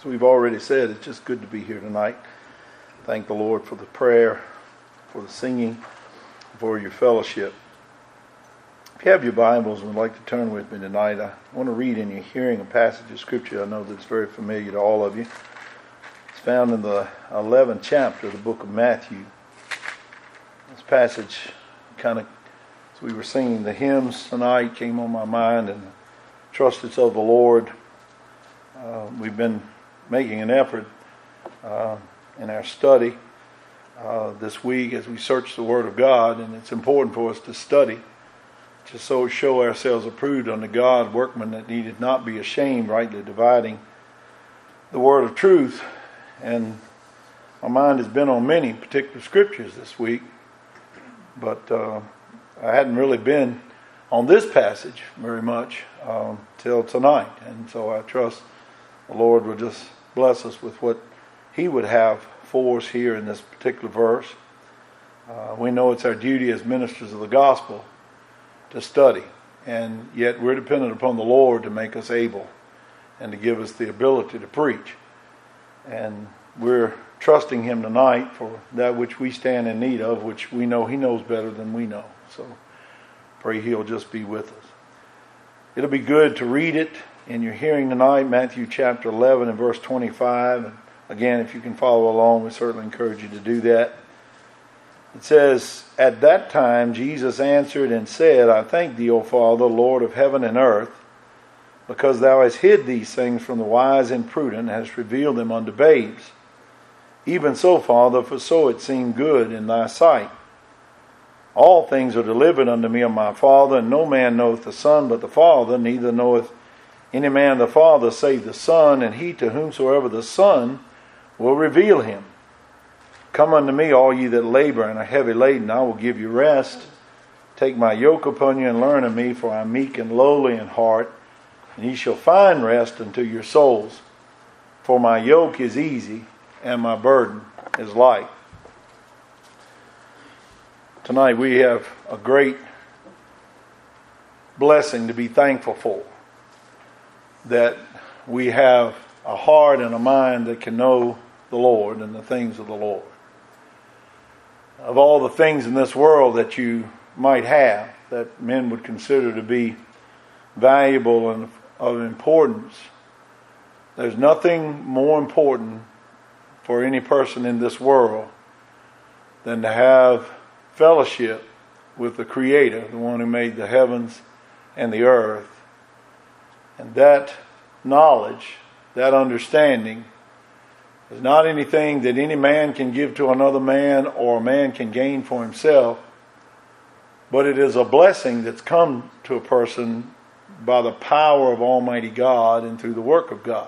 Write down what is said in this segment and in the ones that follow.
As we've already said, it's just good to be here tonight. Thank the Lord for the prayer, for the singing, for your fellowship. If you have your Bibles and would like to turn with me tonight, I want to read in your hearing a passage of Scripture I know that's very familiar to all of you. It's found in the 11th chapter of the book of Matthew. This passage kind of, as we were singing the hymns tonight, came on my mind, and trust it's of the Lord. We've been making an effort in our study this week as we search the Word of God, and it's important for us to study, just so show ourselves approved unto God, workmen that needed not be ashamed, rightly dividing the word of truth. And my mind has been on many particular scriptures this week, but I hadn't really been on this passage very much till tonight, and so I trust the Lord will just bless us with what He would have for us here in this particular verse. We know it's our duty as ministers of the gospel to study, and yet we're dependent upon the Lord to make us able and to give us the ability to preach. And we're trusting Him tonight for that which we stand in need of, which we know He knows better than we know. So pray He'll just be with us. It'll be good to read it in your hearing tonight, Matthew chapter 11 and verse 25. And again, if you can follow along, we certainly encourage you to do that. It says, "At that time Jesus answered and said, I thank thee, O Father, Lord of heaven and earth, because thou hast hid these things from the wise and prudent, and hast revealed them unto babes. Even so, Father, for so it seemed good in thy sight. All things are delivered unto me of my Father, and no man knoweth the Son but the Father, neither knoweth any man the Father save the Son, and he to whomsoever the Son will reveal him. Come unto me, all ye that labor and are heavy laden, I will give you rest. Take my yoke upon you and learn of me, for I am meek and lowly in heart, and ye shall find rest unto your souls. For my yoke is easy, and my burden is light." Tonight we have a great blessing to be thankful for, that we have a heart and a mind that can know the Lord and the things of the Lord. Of all the things in this world that you might have that men would consider to be valuable and of importance, there's nothing more important for any person in this world than to have fellowship with the Creator, the one who made the heavens and the earth. And that knowledge, that understanding, is not anything that any man can give to another man or a man can gain for himself, but it is a blessing that's come to a person by the power of Almighty God and through the work of God.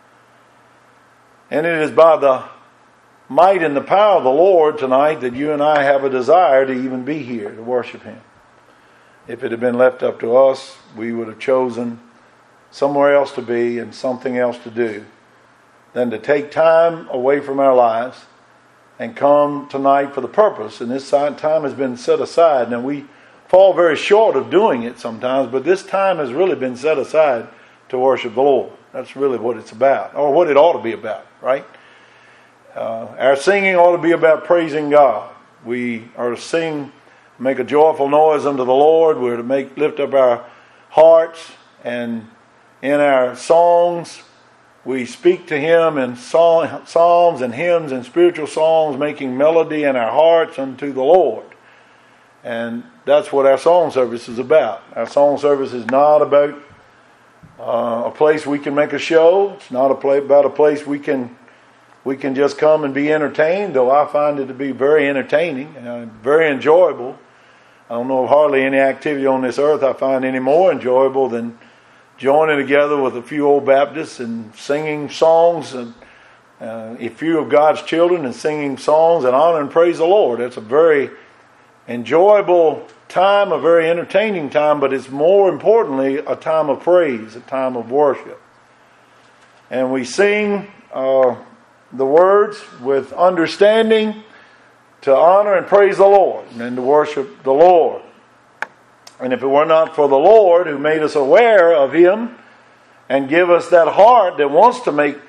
And it is by the might and the power of the Lord tonight that you and I have a desire to even be here to worship Him. If it had been left up to us, we would have chosen somewhere else to be and something else to do than to take time away from our lives and come tonight for the purpose. And this time has been set aside. Now we fall very short of doing it sometimes, but this time has really been set aside to worship the Lord. That's really what it's about, or what it ought to be about, right? Our singing ought to be about praising God. We are to sing, make a joyful noise unto the Lord. We're to lift up our hearts, and in our songs we speak to Him in psalms and hymns and spiritual songs, making melody in our hearts unto the Lord. And that's what our song service is about. Our song service is not about a place we can make a show. It's not about a place we can just come and be entertained, though I find it to be very entertaining and very enjoyable. I don't know of hardly any activity on this earth I find any more enjoyable than joining together with a few old Baptists and singing songs, and a few of God's children, and singing songs and honor and praise the Lord. It's a very enjoyable time, a very entertaining time, but it's more importantly a time of praise, a time of worship. And we sing the words with understanding to honor and praise the Lord and to worship the Lord. And if it were not for the Lord who made us aware of Him and give us that heart that wants to make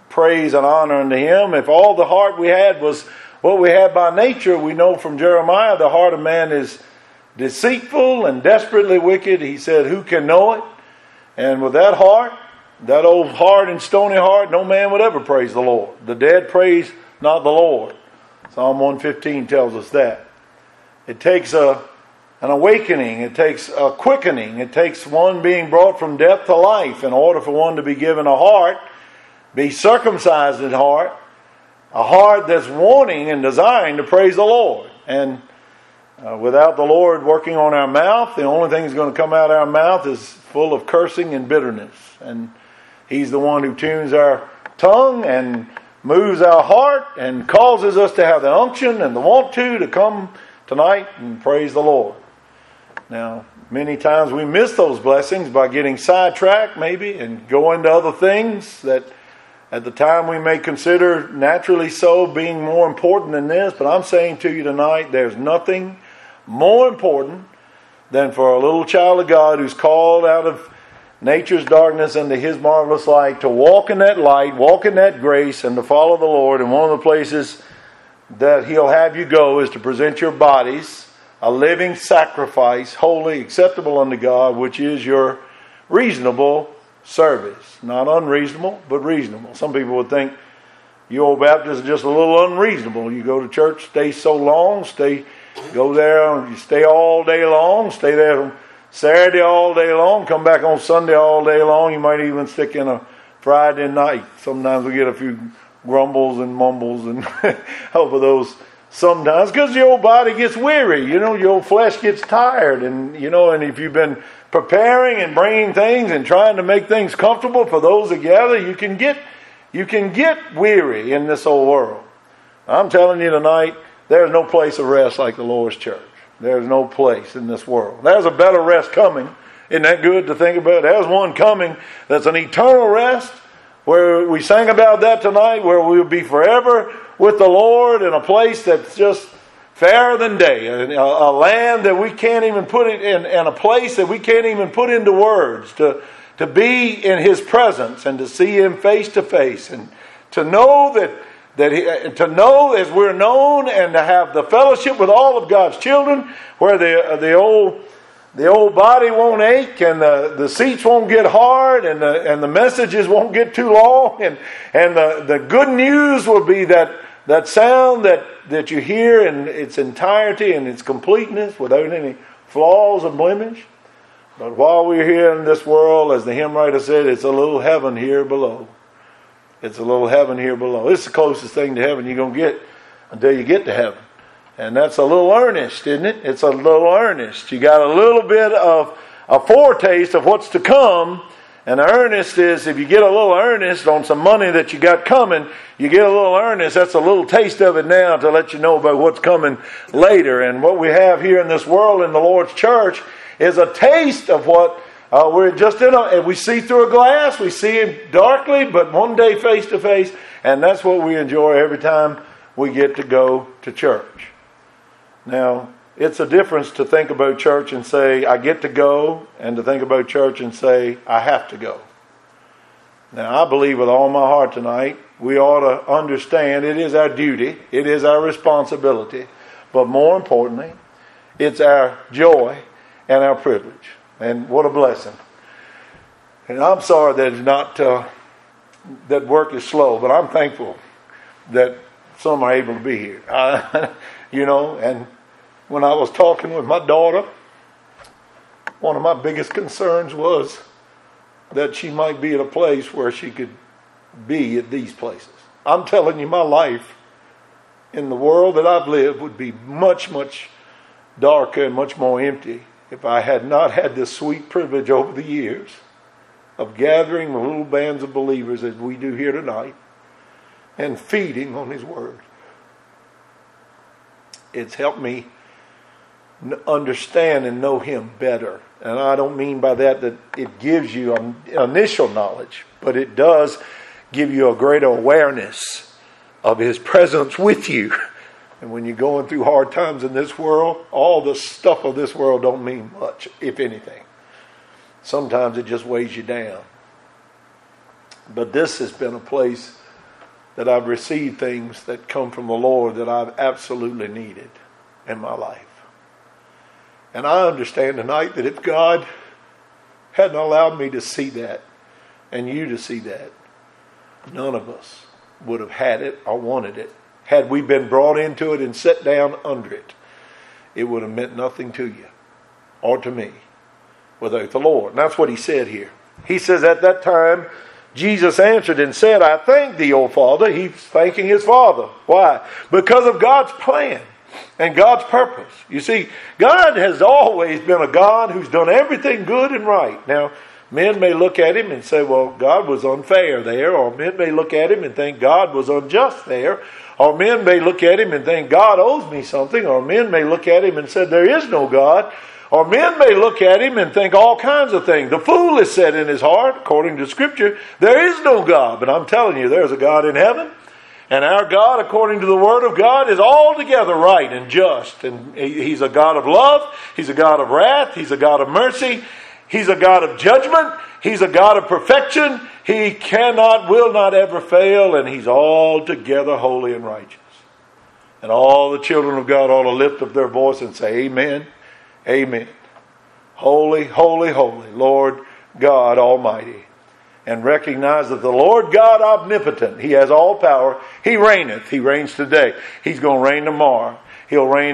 praise and honor unto Him. If all the heart we had was what we had by nature, we know from Jeremiah, the heart of man is deceitful and desperately wicked. He said, who can know it? And with that heart, that old hard and stony heart, no man would ever praise the Lord. The dead praise not the Lord. Psalm 115 tells us that. It takes an awakening. It takes a quickening. It takes one being brought from death to life in order for one to be given a heart, be circumcised in heart, a heart that's wanting and desiring to praise the Lord. And without the Lord working on our mouth, the only thing that's going to come out of our mouth is full of cursing and bitterness. And He's the one who tunes our tongue and moves our heart and causes us to have the unction and the want to come tonight and praise the Lord. Now, many times we miss those blessings by getting sidetracked maybe and going to other things that at the time we may consider naturally so being more important than this. But I'm saying to you tonight, there's nothing more important than for a little child of God who's called out of nature's darkness into His marvelous light to walk in that light, walk in that grace, and to follow the Lord. And one of the places that He'll have you go is to present your bodies a living sacrifice, holy, acceptable unto God, which is your reasonable service. Not unreasonable, but reasonable. Some people would think you old Baptists are just a little unreasonable. You go to church, stay so long, go there, you stay all day long, stay there Saturday all day long, come back on Sunday all day long. You might even stick in a Friday night. Sometimes we get a few grumbles and mumbles and over those sometimes because your old body gets weary. Your old flesh gets tired. And if you've been preparing and bringing things and trying to make things comfortable for those that gather, you can get weary in this old world. I'm telling you tonight, there's no place of rest like the Lord's church. There's no place in this world. There's a better rest coming. Isn't that good to think about? There's one coming that's an eternal rest, where we sang about that tonight, where we'll be forever with the Lord in a place that's just fairer than day, a land that we can't even put it in, and a place that we can't even put into words, to be in His presence and to see Him face to face, and to know to know as we're known, and to have the fellowship with all of God's children, where the old body won't ache, and the seats won't get hard, and the messages won't get too long, and the good news will be that sound that you hear in its entirety and its completeness, without any flaws or blemish. But while we're here in this world, as the hymn writer said, it's a little heaven here below. It's a little heaven here below. It's the closest thing to heaven you're going to get until you get to heaven. And that's a little earnest, isn't it? It's a little earnest. You got a little bit of a foretaste of what's to come. And the earnest is, if you get a little earnest on some money that you got coming, you get a little earnest. That's a little taste of it now to let you know about what's coming later. And what we have here in this world in the Lord's church is a taste of what we're just and we see through a glass, we see Him darkly, but one day face to face, and that's what we enjoy every time we get to go to church. Now, it's a difference to think about church and say, I get to go, and to think about church and say, I have to go. Now, I believe with all my heart tonight, we ought to understand it is our duty, it is our responsibility, but more importantly, it's our joy and our privilege. And what a blessing. And I'm sorry that it's not that work is slow, but I'm thankful that some are able to be here. And when I was talking with my daughter, one of my biggest concerns was that she might be at a place where she could be at these places. I'm telling you, my life in the world that I've lived would be much, much darker and much more empty if I had not had this sweet privilege over the years of gathering with little bands of believers as we do here tonight and feeding on His Word. It's helped me understand and know Him better. And I don't mean by that it gives you initial knowledge, but it does give you a greater awareness of His presence with you. And when you're going through hard times in this world, all the stuff of this world don't mean much, if anything. Sometimes it just weighs you down. But this has been a place that I've received things that come from the Lord that I've absolutely needed in my life. And I understand tonight that if God hadn't allowed me to see that and you to see that, none of us would have had it or wanted it. Had we been brought into it and set down under it, it would have meant nothing to you or to me without the Lord. And that's what he said here. He says at that time, Jesus answered and said, I thank thee, O Father. He's thanking his Father. Why? Because of God's plan and God's purpose. You see, God has always been a God who's done everything good and right. Now, men may look at him and say, well, God was unfair there. Or men may look at him and think God was unjust there. Or men may look at him and think God owes me something. Or men may look at him and say there is no God. Or men may look at him and think all kinds of things. The fool has said in his heart, according to Scripture, there is no God. But I'm telling you, there's a God in heaven. And our God, according to the Word of God, is altogether right and just. And He's a God of love. He's a God of wrath. He's a God of mercy. He's a God of judgment. He's a God of perfection. He cannot, will not ever fail. And He's altogether holy and righteous. And all the children of God ought to lift up their voice and say, Amen. Amen. Holy, holy, holy, Lord God Almighty. And recognize that the Lord God omnipotent, He has all power. He reigneth. He reigns today. He's going to reign tomorrow. He'll reign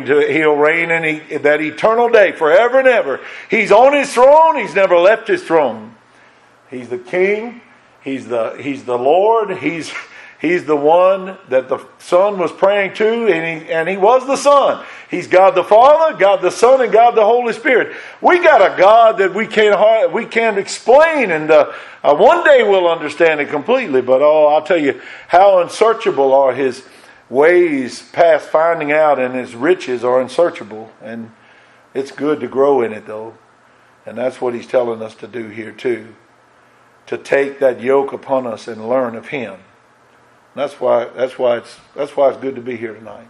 in that eternal day forever and ever. He's on His throne. He's never left His throne. He's the King. He's the Lord. He's the one that the Son was praying to, and he was the Son. He's God the Father, God the Son, and God the Holy Spirit. We got a God that we can't explain, and one day we'll understand it completely. But I'll tell you how unsearchable are His ways past finding out, and His riches are unsearchable. And it's good to grow in it, though, and that's what He's telling us to do here too, to take that yoke upon us and learn of Him. That's why it's good to be here tonight.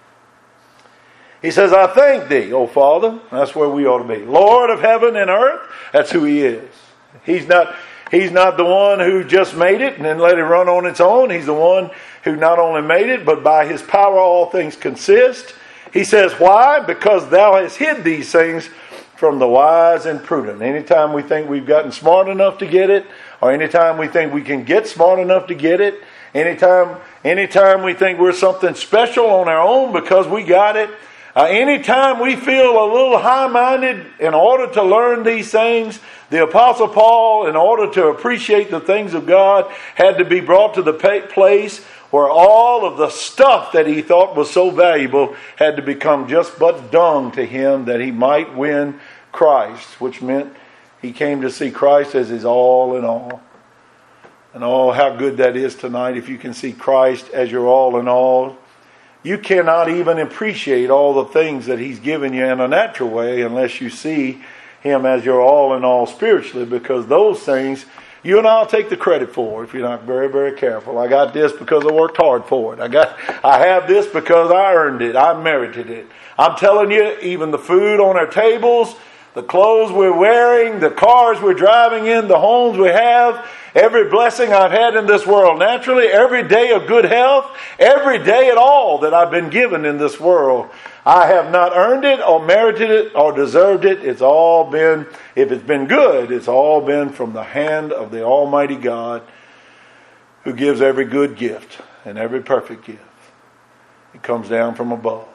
He says, I thank thee, O Father. That's where we ought to be. Lord of heaven and earth. That's who He is. He's not the one who just made it and then let it run on its own. He's the one who not only made it, but by His power all things consist. He says, why? Because thou hast hid these things from the wise and prudent. Anytime we think we've gotten smart enough to get it, or anytime we think we can get smart enough to get it, anytime we think we're something special on our own because we got it, anytime we feel a little high-minded in order to learn these things, the Apostle Paul, in order to appreciate the things of God, had to be brought to the place where all of the stuff that he thought was so valuable had to become just but dung to him that he might win Christ, which meant he came to see Christ as his all in all. And how good that is tonight if you can see Christ as your all in all. You cannot even appreciate all the things that He's given you in a natural way unless you see Him as your all in all spiritually, because those things you and I'll take the credit for if you're not very, very careful. I got this because I worked hard for it. I have this because I earned it. I merited it. I'm telling you, even the food on our tables, the clothes we're wearing, the cars we're driving in, the homes we have, every blessing I've had in this world naturally, every day of good health, every day at all that I've been given in this world, I have not earned it or merited it or deserved it. It's all been, if it's been good, it's all been from the hand of the Almighty God who gives every good gift and every perfect gift. It comes down from above.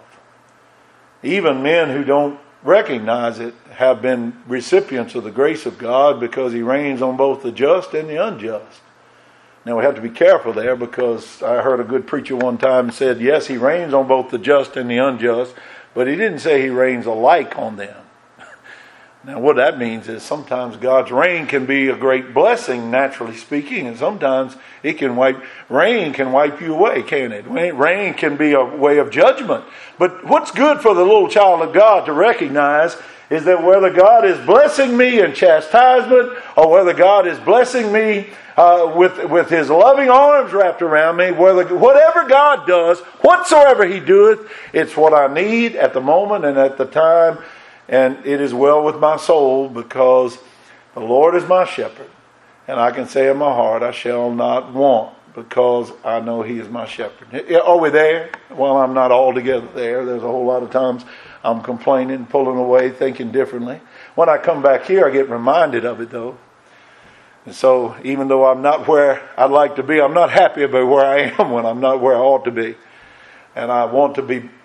Even men who don't recognize it have been recipients of the grace of God because He reigns on both the just and the unjust. Now we have to be careful there, because I heard a good preacher one time said, yes, He reigns on both the just and the unjust, but he didn't say He reigns alike on them. Now what that means is sometimes God's reign can be a great blessing, naturally speaking, and sometimes rain can wipe you away, can't it? Rain can be a way of judgment. But what's good for the little child of God to recognize is that whether God is blessing me in chastisement, or whether God is blessing me with His loving arms wrapped around me, whatever God does, whatsoever He doeth, it's what I need at the moment and at the time. And it is well with my soul, because the Lord is my shepherd. And I can say in my heart, I shall not want. because I know He is my shepherd. Are we there? Well, I'm not altogether there. There's a whole lot of times I'm complaining, pulling away, thinking differently. When I come back here, I get reminded of it, though. And so, even though I'm not where I'd like to be, I'm not happy about where I am when I'm not where I ought to be. And I want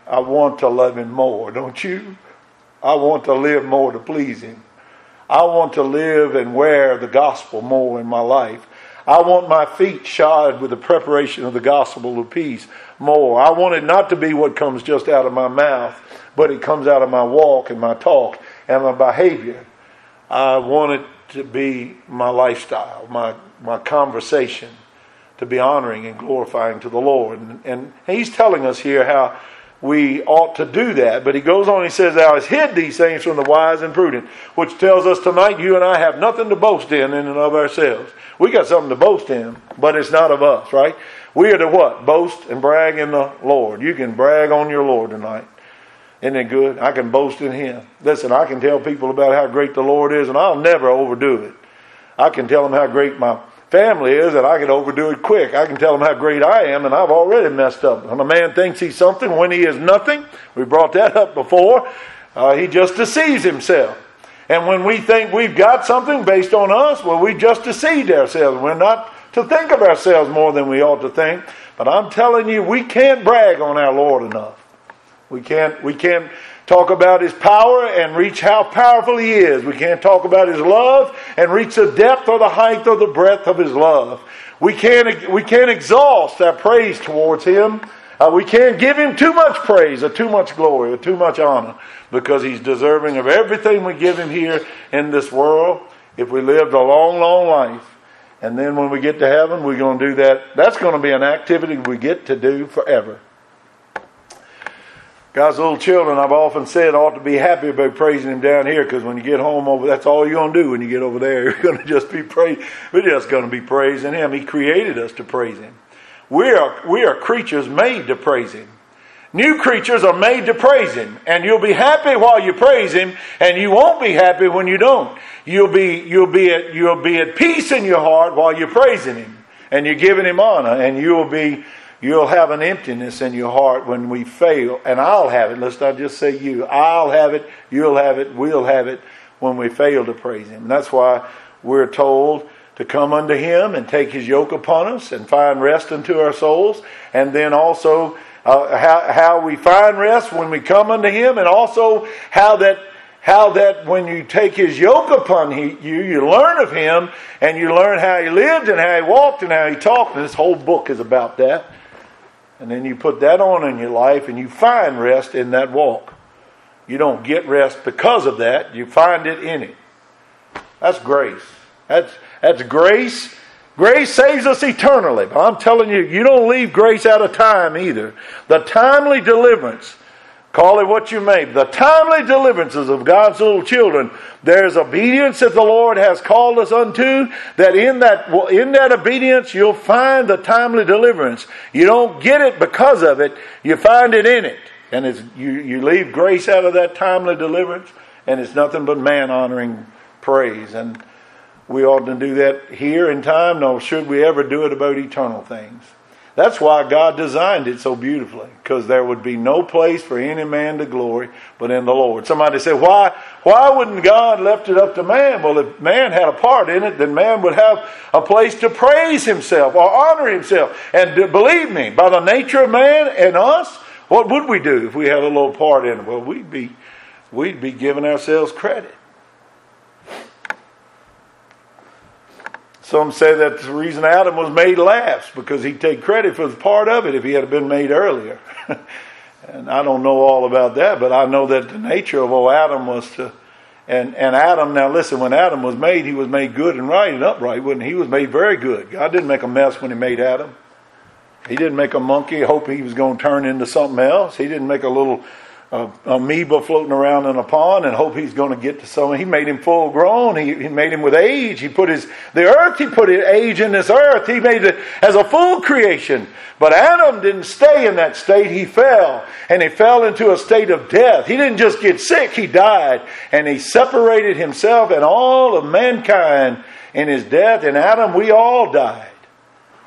to love Him more, don't you? I want to live more to please Him. I want to live and wear the gospel more in my life. I want my feet shod with the preparation of the gospel of peace more. I want it not to be what comes just out of my mouth, but it comes out of my walk and my talk and my behavior. I want it to be my lifestyle, my conversation, to be honoring and glorifying to the Lord. And He's telling us here how we ought to do that. But He goes on, He says, Thou hast hid these things from the wise and prudent, which tells us tonight you and I have nothing to boast in and of ourselves. We got something to boast in, but it's not of us, right? We are to what? Boast and brag in the Lord. You can brag on your Lord tonight. Isn't it good? I can boast in Him. Listen, I can tell people about how great the Lord is, and I'll never overdo it. I can tell them how great my family is, and I can overdo it quick. I can tell them how great I am, and I've already messed up. When a man thinks he's something when he is nothing, we brought that up before, he just deceives himself. And when we think we've got something based on us, well, we just deceived ourselves. We're not to think of ourselves more than we ought to think. But I'm telling you, we can't brag on our Lord enough. We can't talk about His power and reach how powerful He is. We can't talk about His love and reach the depth or the height or the breadth of His love. We can't exhaust our praise towards Him. We can't give Him too much praise or too much glory or too much honor, because He's deserving of everything we give Him here in this world if we lived a long, long life. And then when we get to heaven, we're going to do that. That's going to be an activity we get to do forever. God's little children, I've often said, ought to be happy about praising Him down here, because when you get home over, that's all you're going to do when you get over there. You're going to just be praising. We're just going to be praising Him. He created us to praise Him. We are creatures made to praise Him. New creatures are made to praise Him. And you'll be happy while you praise Him, and you won't be happy when you don't. You'll be at peace in your heart while you're praising Him, and you're giving Him honor, and you'll have an emptiness in your heart when we fail. And I'll have it. Let's not just say you. I'll have it, you'll have it, we'll have it when we fail to praise Him. And that's why we're told to come unto Him and take His yoke upon us and find rest unto our souls. And then also how we find rest when we come unto Him, and also how that when you take His yoke upon you learn of Him, and you learn how He lived and how He walked and how He talked. And this whole book is about that. And then you put that on in your life, and you find rest in that walk. You don't get rest because of that. You find it in it. That's grace. That's grace. Grace saves us eternally. But I'm telling you, you don't leave grace out of time either. The timely deliverance, call it what you may, the timely deliverances of God's little children, there's obedience that the Lord has called us unto, that in that obedience you'll find the timely deliverance. You don't get it because of it, you find it in it. And you leave grace out of that timely deliverance, and it's nothing but man-honoring praise. And we ought to do that here in time, nor should we ever do it about eternal things. That's why God designed it so beautifully, because there would be no place for any man to glory but in the Lord. Somebody said, why wouldn't God left it up to man? Well, if man had a part in it, then man would have a place to praise himself or honor himself. And believe me, by the nature of man and us, what would we do if we had a little part in it? Well, we'd be giving ourselves credit. Some say that the reason Adam was made last, because he'd take credit for the part of it if he had been made earlier. And I don't know all about that, but I know that the nature of old Adam was to... And Adam, now listen, when Adam was made, he was made good and right and upright, wasn't he? He was made very good. God didn't make a mess when He made Adam. He didn't make a monkey, hope he was going to turn into something else. He didn't make a little amoeba floating around in a pond and hope he's going to get to something. He made him full grown. He made him with age. He put age in this earth. He made it as a full creation. But Adam didn't stay in that state. He fell. And he fell into a state of death. He didn't just get sick. He died. And he separated himself and all of mankind in his death. And Adam, we all died.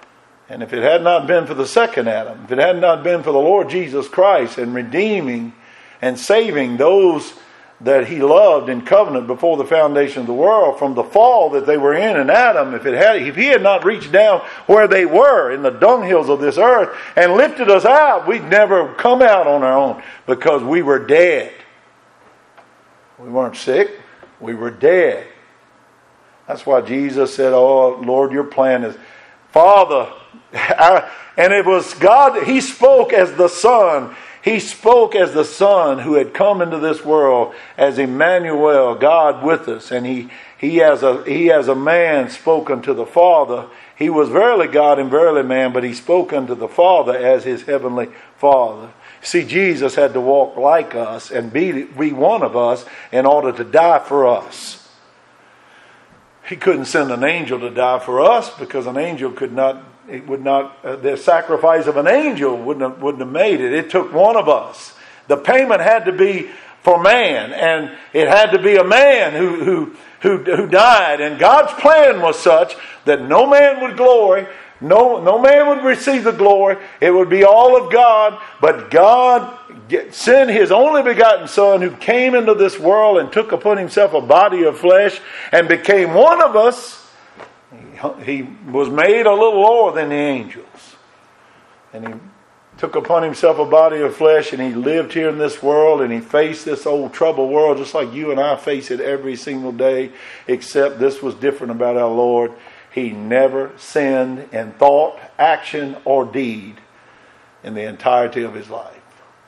And if it had not been for the second Adam, if it had not been for the Lord Jesus Christ and redeeming and saving those that he loved in covenant before the foundation of the world from the fall that they were in Adam, if he had not reached down where they were in the dunghills of this earth and lifted us out, we'd never come out on our own because we were dead. We weren't sick, we were dead. That's why Jesus said, oh Lord, your plan is, Father, and it was God, he spoke as the Son. He spoke as the Son who had come into this world as Emmanuel, God with us. And he as a man spoke unto the Father. He was verily God and verily man, but he spoke unto the Father as his heavenly Father. See, Jesus had to walk like us and be one of us in order to die for us. He couldn't send an angel to die for us because an angel the sacrifice of an angel wouldn't have made it. It took one of us. The payment had to be for man, and it had to be a man who died. And God's plan was such that no man would glory, no man would receive the glory. It would be all of God. But God sent his only begotten Son, who came into this world and took upon himself a body of flesh and became one of us. He was made a little lower than the angels. And he took upon himself a body of flesh, and he lived here in this world, and he faced this old troubled world just like you and I face it every single day, except this was different about our Lord. He never sinned in thought, action, or deed in the entirety of his life.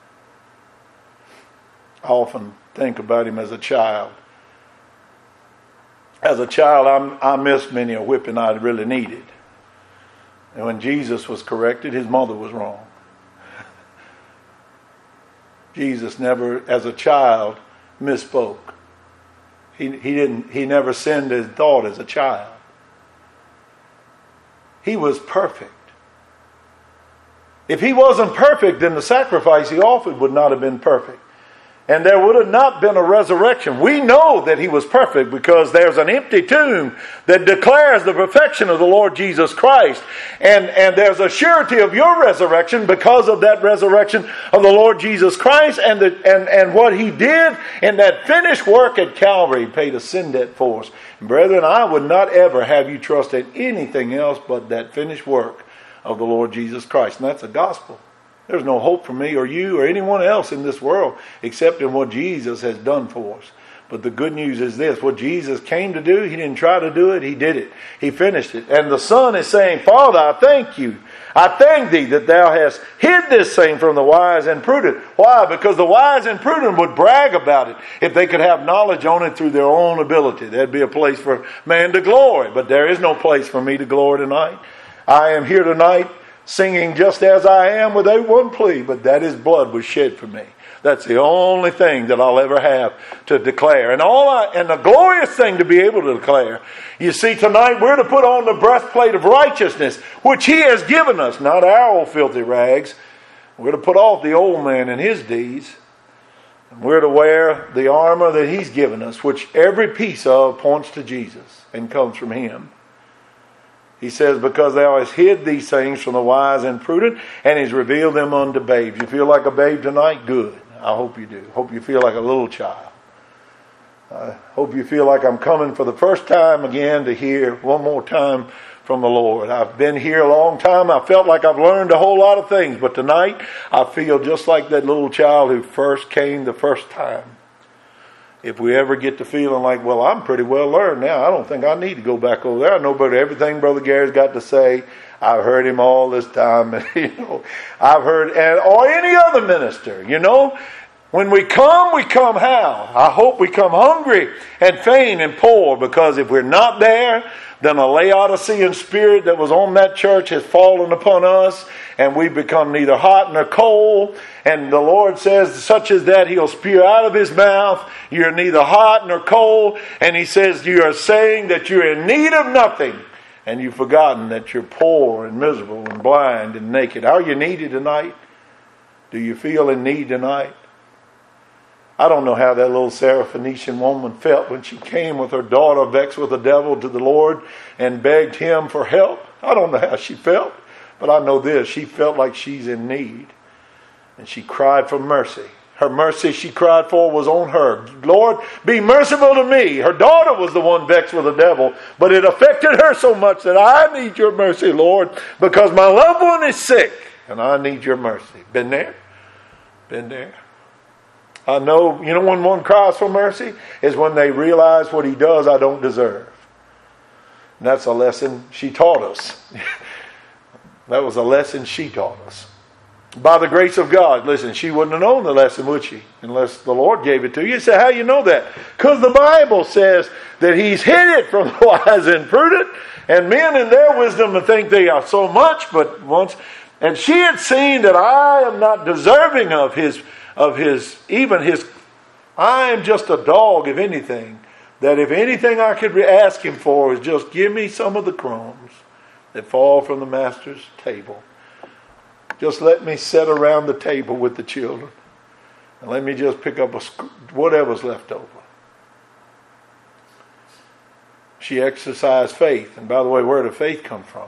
I often think about him as a child. As a child, I missed many a whipping I really needed. And when Jesus was corrected, his mother was wrong. Jesus never, as a child, misspoke. He never sinned in thought as a child. He was perfect. If he wasn't perfect, then the sacrifice he offered would not have been perfect. And there would have not been a resurrection. We know that he was perfect because there's an empty tomb that declares the perfection of the Lord Jesus Christ. And there's a surety of your resurrection because of that resurrection of the Lord Jesus Christ and what he did in that finished work at Calvary. He paid a sin debt for us. And brethren, I would not ever have you trust in anything else but that finished work of the Lord Jesus Christ. And that's the gospel. There's no hope for me or you or anyone else in this world except in what Jesus has done for us. But the good news is this. What Jesus came to do, he didn't try to do it. He did it. He finished it. And the Son is saying, Father, I thank you. I thank thee that thou hast hid this thing from the wise and prudent. Why? Because the wise and prudent would brag about it if they could have knowledge on it through their own ability. There'd be a place for man to glory. But there is no place for me to glory tonight. I am here tonight singing just as I am without one plea, but that his blood was shed for me. That's the only thing that I'll ever have to declare. And the glorious thing to be able to declare. You see, tonight we're to put on the breastplate of righteousness, which he has given us, not our old filthy rags. We're to put off the old man and his deeds. And we're to wear the armor that he's given us, which every piece of points to Jesus and comes from him. He says, because thou hast hid these things from the wise and prudent, and he's revealed them unto babes. You feel like a babe tonight? Good. I hope you do. Hope you feel like a little child. I hope you feel like I'm coming for the first time again to hear one more time from the Lord. I've been here a long time. I felt like I've learned a whole lot of things. But tonight, I feel just like that little child who first came the first time. If we ever get to feeling like, well, I'm pretty well learned now. I don't think I need to go back over there. I know about everything Brother Gary's got to say. I've heard him all this time. And, I've heard, or any other minister, When we come how? I hope we come hungry and faint and poor, because if we're not there, then a Laodicean spirit that was on that church has fallen upon us, and we become neither hot nor cold. And the Lord says, such as that, he'll spew out of his mouth, you're neither hot nor cold. And he says, you are saying that you're in need of nothing, and you've forgotten that you're poor and miserable and blind and naked. Are you needy tonight? Do you feel in need tonight? I don't know how that little Syrophoenician woman felt when she came with her daughter vexed with the devil to the Lord and begged him for help. I don't know how she felt. But I know this, she felt like she's in need. And she cried for mercy. Her mercy she cried for was on her. Lord, be merciful to me. Her daughter was the one vexed with the devil. But it affected her so much that I need your mercy, Lord, because my loved one is sick. And I need your mercy. Been there? Been there. I know, when one cries for mercy is when they realize what he does I don't deserve. And that's a lesson she taught us. That was a lesson she taught us. By the grace of God, listen, she wouldn't have known the lesson, would she? Unless the Lord gave it to you. You say, how you know that? Because the Bible says that He's hid it from the wise and prudent, and men in their wisdom think they are so much, but once, and she had seen that I am not deserving of his, I am just a dog, if anything, that if anything I could ask Him for is just give me some of the crumbs that fall from the Master's table. Just let me sit around the table with the children. And let me just pick up whatever's left over. She exercised faith. And by the way, where did faith come from?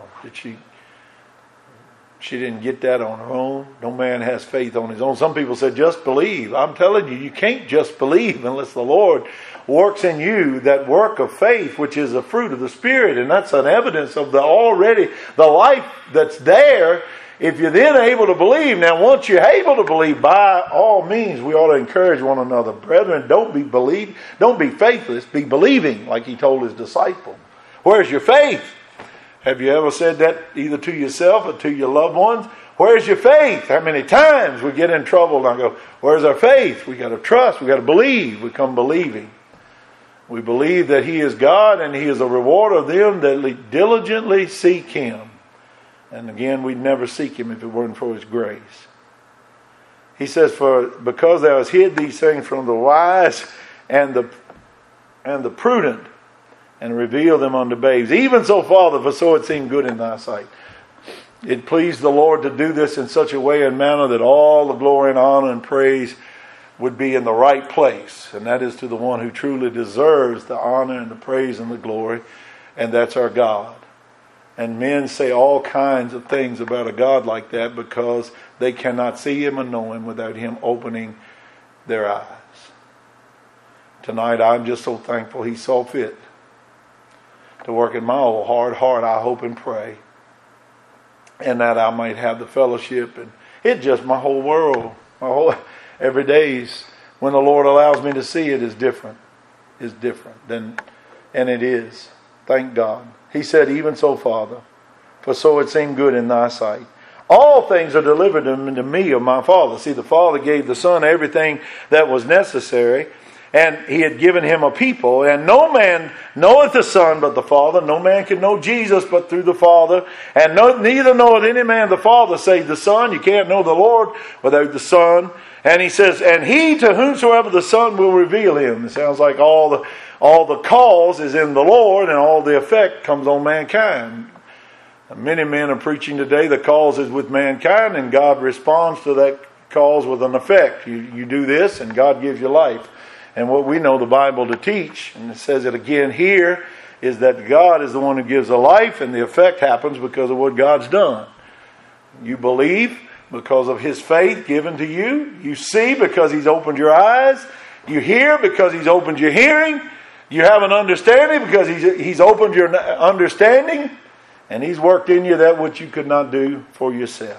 She didn't get that on her own. No man has faith on his own. Some people said, just believe. I'm telling you, you can't just believe unless the Lord works in you that work of faith, which is a fruit of the Spirit. And that's an evidence of the life that's there. If you're then able to believe, now once you're able to believe, by all means, we ought to encourage one another. Brethren, don't be faithless, be believing, like He told His disciples. Where's your faith? Have you ever said that either to yourself or to your loved ones? Where's your faith? How many times we get in trouble and I go, where's our faith? We got to trust, we got to believe. We come believing. We believe that He is God and He is a rewarder of them that diligently seek Him. And again, we'd never seek Him if it weren't for His grace. He says, because thou hast hid these things from the wise and the prudent, and revealed them unto babes. Even so, Father, for so it seemed good in thy sight. It pleased the Lord to do this in such a way and manner that all the glory and honor and praise would be in the right place. And that is to the one who truly deserves the honor and the praise and the glory. And that's our God. And men say all kinds of things about a God like that because they cannot see Him and know Him without Him opening their eyes. Tonight I'm just so thankful He saw fit to work in my old hard heart, I hope and pray. And that I might have the fellowship. And it's just my whole world. Every day when the Lord allows me to see it is different. Is different. And it is. Thank God. He said, even so, Father, for so it seemed good in thy sight. All things are delivered unto me of my Father. See, the Father gave the Son everything that was necessary. And He had given Him a people. And no man knoweth the Son but the Father. No man can know Jesus but through the Father. And neither knoweth any man the Father save the Son. You can't know the Lord without the Son. And He says, and He to whomsoever the Son will reveal Him. It sounds like all the cause is in the Lord and all the effect comes on mankind. Many men are preaching today the cause is with mankind and God responds to that cause with an effect. You do this and God gives you life. And what we know the Bible to teach, and it says it again here, is that God is the one who gives the life and the effect happens because of what God's done. You believe because of His faith given to you. You see because He's opened your eyes. You hear because He's opened your hearing. You have an understanding because He's opened your understanding. And He's worked in you that which you could not do for yourself.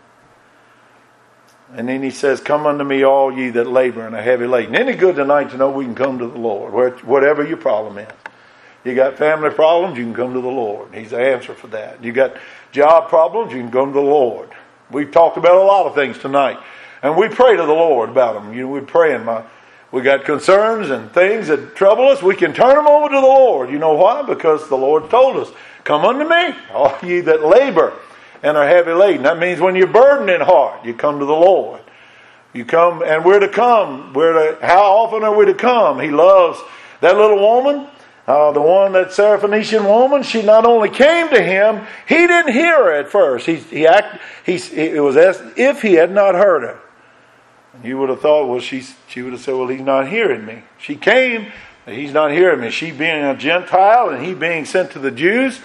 And then He says, come unto me all ye that labor and are heavy laden. Isn't it good tonight to know we can come to the Lord, whatever your problem is. You got family problems, you can come to the Lord. He's the answer for that. You got job problems, you can come to the Lord. We've talked about a lot of things tonight. And we pray to the Lord about them. We're praying. We got concerns and things that trouble us. We can turn them over to the Lord. You know why? Because the Lord told us, come unto me, all ye that labor and are heavy laden. That means when you're burdened in heart, you come to the Lord. You come, and we're to come. How often are we to come? He loves that little woman, the one, that Syrophoenician woman. She not only came to Him, He didn't hear her at first. It was as if He had not heard her. And you would have thought, well, she would have said, well, He's not hearing me. She came, but He's not hearing me. She being a Gentile and He being sent to the Jews,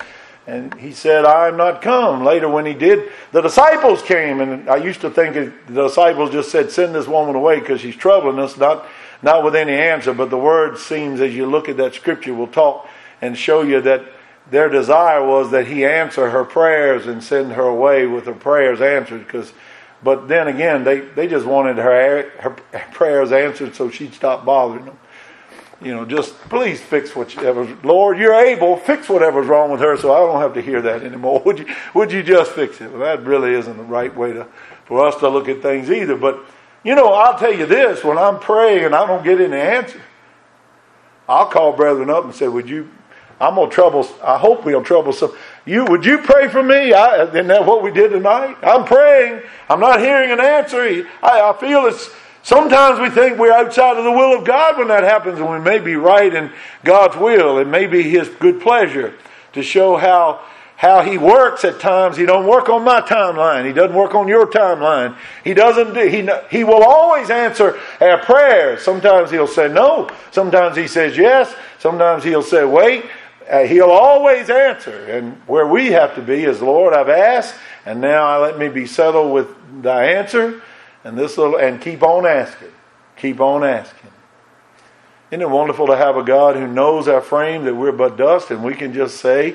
And he said, I am not come. Later when he did, the disciples came. And I used to think the disciples just said, send this woman away because she's troubling us, not with any answer. But the word seems, as you look at that scripture, will talk and show you that their desire was that he answer her prayers and send her away with her prayers answered. But then again, they just wanted her prayers answered so she'd stop bothering them. Just please fix whatever. Lord, you're able. Fix whatever's wrong with her so I don't have to hear that anymore. Would you just fix it? Well, that really isn't the right way for us to look at things either. But, I'll tell you this. When I'm praying and I don't get any answer, I'll call brethren up and say, I hope we'll trouble some. Would you pray for me? Isn't that what we did tonight? I'm praying. I'm not hearing an answer. I feel it's... Sometimes we think we're outside of the will of God when that happens, and we may be right in God's will. It may be His good pleasure to show how He works at times. He don't work on my timeline. He doesn't work on your timeline. He will always answer our prayers. Sometimes He'll say no. Sometimes He says yes. Sometimes He'll say wait. He'll always answer. And where we have to be is, Lord, I've asked, and now let me be settled with Thy answer. And keep on asking. Keep on asking. Isn't it wonderful to have a God who knows our frame, that we're but dust, and we can just say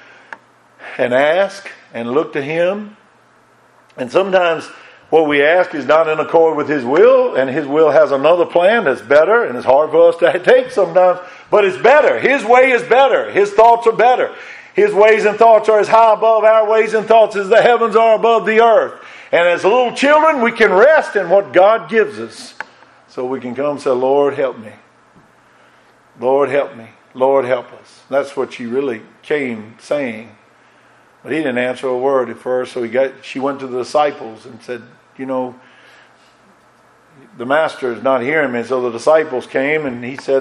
and ask and look to Him. And sometimes what we ask is not in accord with His will, and His will has another plan that's better, and it's hard for us to take sometimes, but it's better. His way is better. His thoughts are better. His ways and thoughts are as high above our ways and thoughts as the heavens are above the earth. And as little children, we can rest in what God gives us. So we can come and say, Lord, help me. Lord, help me. Lord, help us. That's what she really came saying. But he didn't answer a word at first. So she went to the disciples and said, the master is not hearing me. So the disciples came and he said,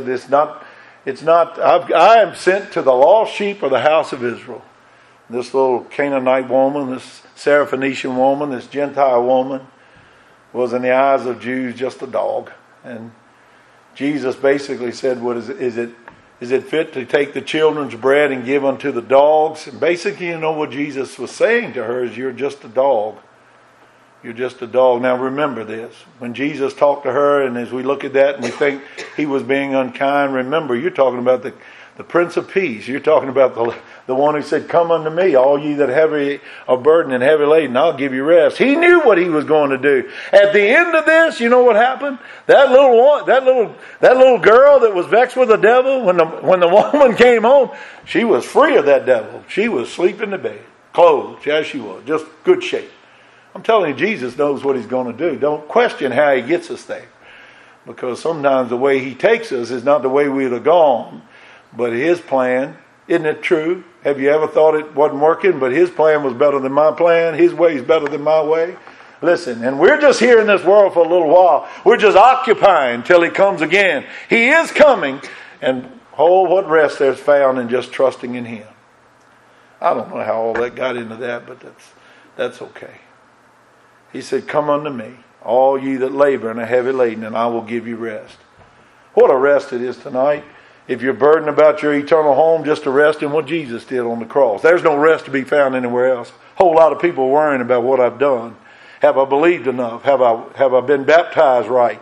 I am sent to the lost sheep of the house of Israel. This little Canaanite woman, this Syrophoenician woman, this Gentile woman was in the eyes of Jews just a dog. And Jesus basically said, is it fit to take the children's bread and give unto the dogs? And basically, what Jesus was saying to her is, you're just a dog. You're just a dog. Now remember this. When Jesus talked to her, and as we look at that and we think He was being unkind, remember, you're talking about the Prince of Peace. You're talking about the one who said, come unto me, all ye that are burdened and heavy laden, I'll give you rest. He knew what He was going to do. At the end of this, you know what happened? That little girl that was vexed with the devil, when the woman came home, she was free of that devil. She was sleeping in the bed, clothed as she was, just good shape. I'm telling you, Jesus knows what He's going to do. Don't question how He gets us there. Because sometimes the way He takes us is not the way we'd have gone. But His plan, isn't it true? Have you ever thought it wasn't working? But His plan was better than my plan. His way is better than my way. Listen, and we're just here in this world for a little while. We're just occupying till He comes again. He is coming. And what rest there's found in just trusting in Him. I don't know how all that got into that, but that's okay. He said, come unto me, all ye that labor and are heavy laden, and I will give you rest. What a rest it is tonight. If you're burdened about your eternal home, just to rest in what Jesus did on the cross. There's no rest to be found anywhere else. A whole lot of people worrying about what I've done. Have I believed enough? Have I been baptized right?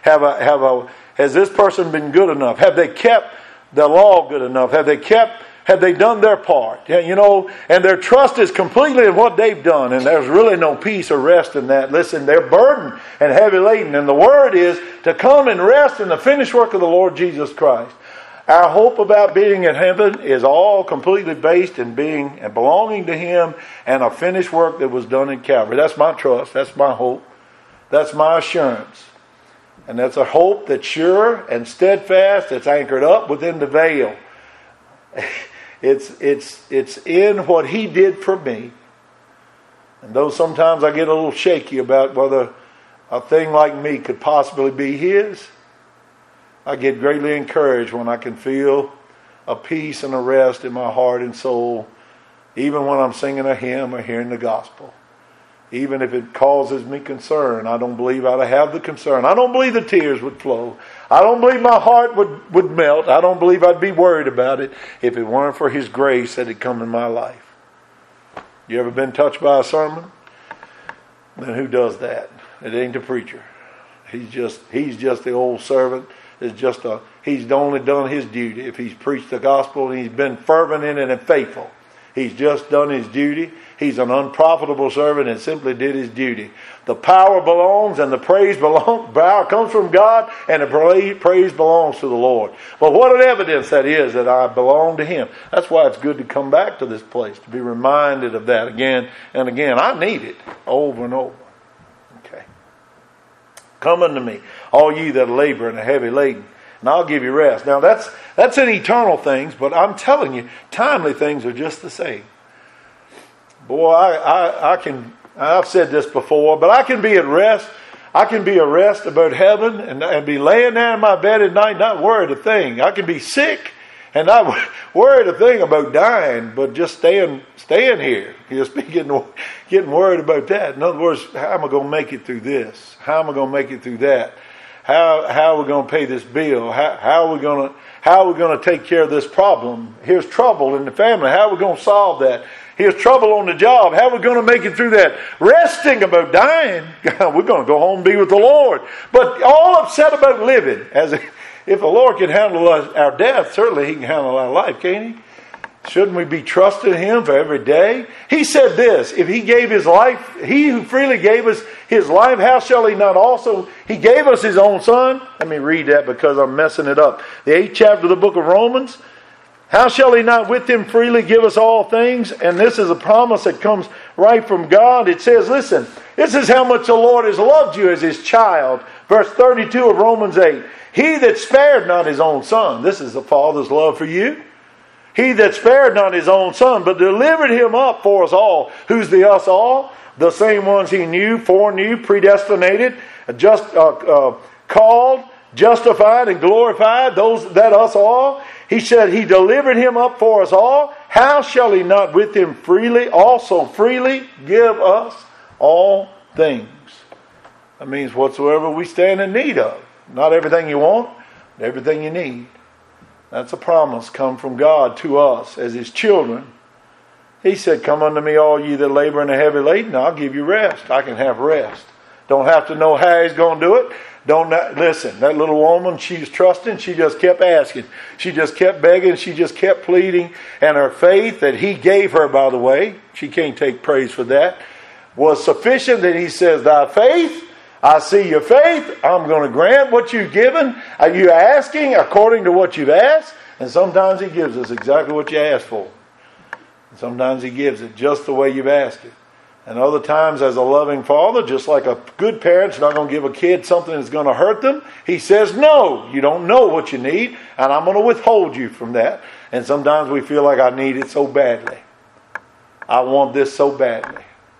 Has this person been good enough? Have they kept the law good enough? Have they done their part? And their trust is completely in what they've done. And there's really no peace or rest in that. Listen, they're burdened and heavy laden. And the word is to come and rest in the finished work of the Lord Jesus Christ. Our hope about being in heaven is all completely based in being and belonging to Him and a finished work that was done in Calvary. That's my trust. That's my hope. That's my assurance. And that's a hope that's sure and steadfast, that's anchored up within the veil. It's in what He did for me. And though sometimes I get a little shaky about whether a thing like me could possibly be His, I get greatly encouraged when I can feel a peace and a rest in my heart and soul, even when I'm singing a hymn or hearing the gospel. Even if it causes me concern, I don't believe I'd have the concern. I don't believe the tears would flow. I don't believe my heart would melt. I don't believe I'd be worried about it if it weren't for His grace that had come in my life. You ever been touched by a sermon? Then who does that? It ain't the preacher. He's just the old servant. He's only done his duty. If he's preached the gospel and he's been fervent in it and faithful, he's just done his duty. He's an unprofitable servant and simply did his duty. The power belongs and the praise comes from God, and the praise belongs to the Lord. But what an evidence that is that I belong to Him. That's why it's good to come back to this place, to be reminded of that again and again. I need it over and over. Okay. Come unto me, all ye that labor and are heavy laden, and I'll give you rest. Now that's in eternal things, but I'm telling you, timely things are just the same. Boy, I've said this before, but I can be at rest. I can be at rest about heaven and be laying there in my bed at night, not worried a thing. I can be sick and not worried a thing about dying, but just staying here. Just be getting worried about that. In other words, how am I going to make it through this? How am I going to make it through that? How are we going to pay this bill? How are we going to take care of this problem? Here's trouble in the family. How are we going to solve that? Here's trouble on the job. How are we going to make it through that? Resting about dying. We're going to go home and be with the Lord. But all upset about living. As if the Lord can handle our death, certainly He can handle our life, can't He? Shouldn't we be trusting Him for every day? He said this, if He gave His life, He who freely gave us His life, how shall He not also, He gave us His own Son? Let me read that because I'm messing it up. The 8th chapter of the book of Romans. How shall He not with Him freely give us all things? And this is a promise that comes right from God. It says, listen, this is how much the Lord has loved you as His child. Verse 32 of Romans 8. He that spared not His own Son. This is the Father's love for you. He that spared not His own Son, but delivered Him up for us all. Who's the us all? The same ones He knew, foreknew, predestinated, called, justified, and glorified. That us all. He said He delivered Him up for us all. How shall He not with Him also freely give us all things? That means whatsoever we stand in need of. Not everything you want, but everything you need. That's a promise come from God to us as His children. He said, come unto me all ye that labor and are heavy laden, I'll give you rest. I can have rest. Don't have to know how He's going to do it. Listen, that little woman, she was trusting. She just kept asking. She just kept begging. She just kept pleading. And her faith that He gave her, by the way, she can't take praise for that, was sufficient that He says, thy faith, I see your faith. I'm going to grant what you've given. Are you asking according to what you've asked? And sometimes He gives us exactly what you asked for. And sometimes He gives it just the way you've asked it. And other times, as a loving father, just like a good parent's not going to give a kid something that's going to hurt them, He says, no, you don't know what you need, and I'm going to withhold you from that. And sometimes we feel like I need it so badly. I want this so badly.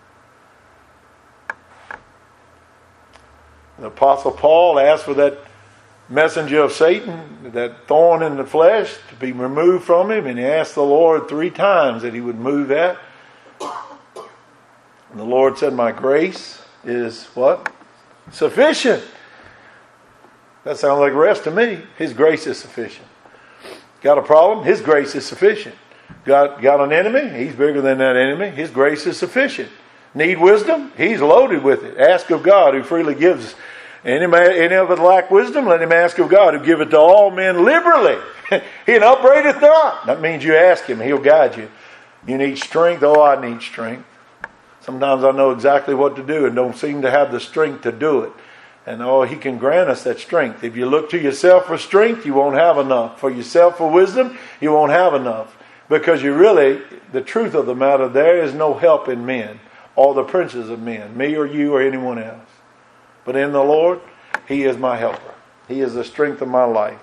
The Apostle Paul asked for that messenger of Satan, that thorn in the flesh, to be removed from him, and he asked the Lord 3 times that He would move that. And the Lord said, my grace is what? Sufficient. That sounds like rest to me. His grace is sufficient. Got a problem? His grace is sufficient. Got an enemy? He's bigger than that enemy. His grace is sufficient. Need wisdom? He's loaded with it. Ask of God who freely gives. Any of it lack wisdom? Let him ask of God who giveth to all men liberally. He upbraideth not. That means you ask Him. He'll guide you. You need strength? Oh, I need strength. Sometimes I know exactly what to do and don't seem to have the strength to do it. And He can grant us that strength. If you look to yourself for strength, you won't have enough. For yourself for wisdom, you won't have enough. Because the truth of the matter, there is no help in men or the princes of men, me or you or anyone else. But in the Lord, He is my helper. He is the strength of my life.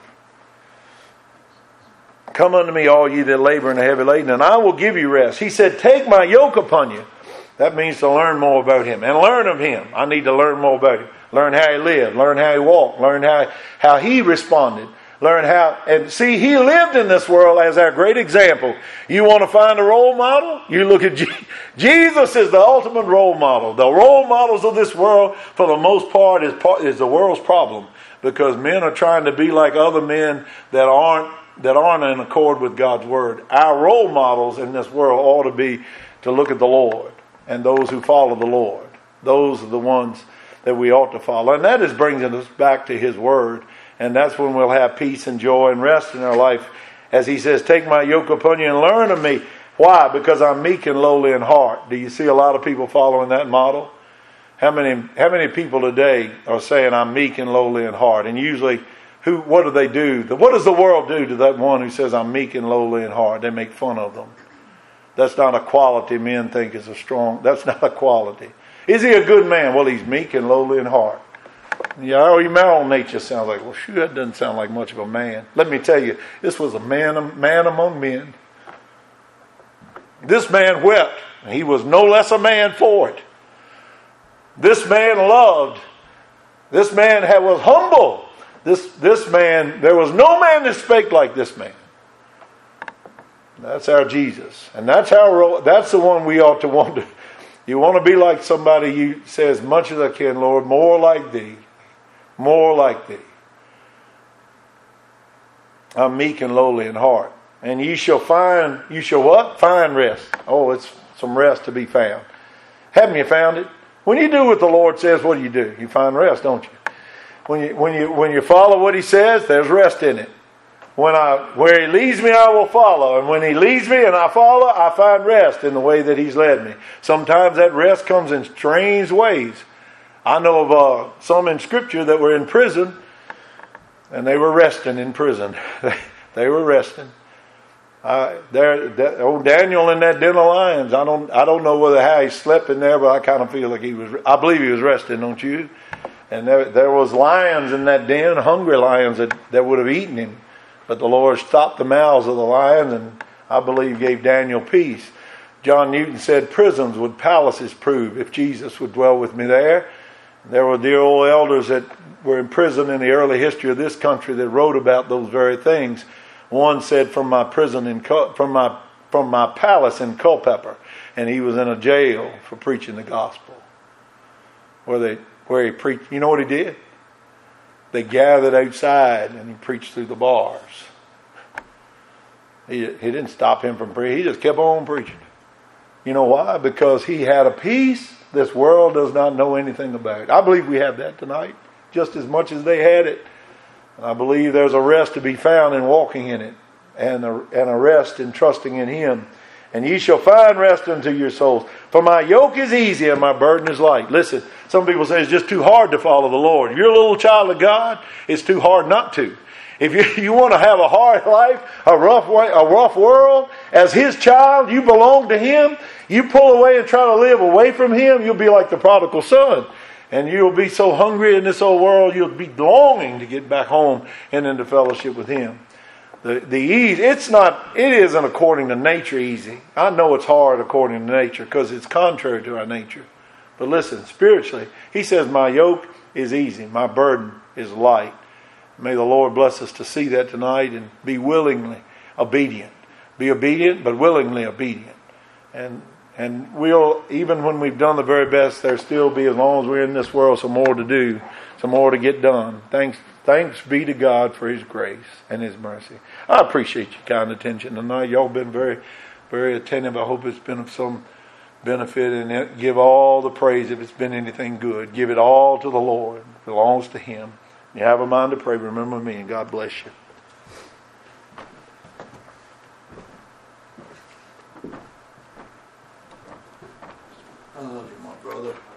Come unto me, all ye that labor and are heavy laden, and I will give you rest. He said, take my yoke upon you. That means to learn more about Him and learn of Him. I need to learn more about Him. Learn how He lived. Learn how He walked. Learn how He responded. Learn how, and see, He lived in this world as our great example. You want to find a role model? You look at Jesus is the ultimate role model. The role models of this world, for the most part, is the world's problem. Because men are trying to be like other men that aren't in accord with God's Word. Our role models in this world ought to be to look at the Lord and those who follow the Lord. Those are the ones that we ought to follow. And that is bringing us back to His Word. And that's when we'll have peace and joy and rest in our life. As He says, take my yoke upon you and learn of me. Why? Because I'm meek and lowly in heart. Do you see a lot of people following that model? How many people today are saying I'm meek and lowly in heart? And usually, what do they do? What does the world do to that one who says I'm meek and lowly in heart? They make fun of them. That's not a quality men think is that's not a quality. Is he a good man? Well, he's meek and lowly in heart. Yeah, your moral nature sounds like, well, shoot, that doesn't sound like much of a man. Let me tell you, this was a man among men. This man wept. He was no less a man for it. This man loved. This man was humble. This man, there was no man that spake like this man. That's our Jesus. And that's the one we ought to want to. You want to be like somebody you say, as much as I can, Lord, more like thee. More like thee. I'm meek and lowly in heart. And you shall what? Find rest. Oh, it's some rest to be found. Haven't you found it? When you do what the Lord says, what do? You find rest, don't you? When you follow what He says, there's rest in it. Where He leads me, I will follow. And when He leads me and I follow, I find rest in the way that He's led me. Sometimes that rest comes in strange ways. I know of some in Scripture that were in prison, and they were resting in prison. They were resting. Daniel in that den of lions. I don't know how he slept in there, but I kind of feel like I believe he was resting, don't you? And there was lions in that den, hungry lions that would have eaten him. But the Lord stopped the mouths of the lions and I believe gave Daniel peace. John Newton said prisons would palaces prove if Jesus would dwell with me there. There were dear old elders that were in prison in the early history of this country that wrote about those very things. One said from my prison from my palace in Culpeper, and he was in a jail for preaching the gospel. Where he preached, you know what he did? They gathered outside and he preached through the bars. He didn't stop him from preaching. He just kept on preaching. You know why? Because he had a peace this world does not know anything about. I believe we have that tonight, just as much as they had it. And I believe there's a rest to be found in walking in it, and a rest in trusting in Him. And ye shall find rest unto your souls. For my yoke is easy and my burden is light. Listen, some people say it's just too hard to follow the Lord. If you're a little child of God, it's too hard not to. If you want to have a hard life, a rough world, as His child, you belong to Him. You pull away and try to live away from Him, you'll be like the prodigal son. And you'll be so hungry in this old world, you'll be longing to get back home and into fellowship with Him. The ease, it isn't according to nature easy. I know it's hard according to nature because it's contrary to our nature. But listen, spiritually, He says, my yoke is easy, my burden is light. May the Lord bless us to see that tonight and be willingly obedient. Be obedient, but willingly obedient. And we'll, even when we've done the very best, there'll still be, as long as we're in this world, some more to do, some more to get done. Thanks be to God for His grace and His mercy. I appreciate your kind attention tonight. Y'all been very, very attentive. I hope it's been of some benefit, and give all the praise if it's been anything good. Give it all to the Lord. It belongs to Him. You have a mind to pray. Remember me, and God bless you. I love you, my brother.